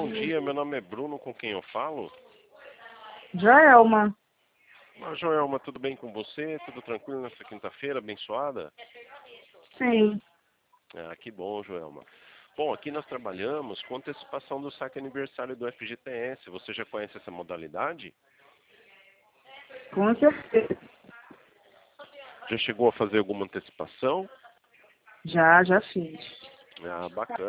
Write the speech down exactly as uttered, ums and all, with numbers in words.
bom dia, meu nome é Bruno, com quem eu falo? Joelma. Ah, Joelma, tudo bem com você? Tudo tranquilo nessa quinta-feira abençoada? Sim. Ah, que bom, Joelma. Bom, aqui nós trabalhamos com antecipação do saque aniversário do F G T S. Você já conhece essa modalidade? Com certeza. Já chegou a fazer alguma antecipação? Já, já fiz. Ah, bacana.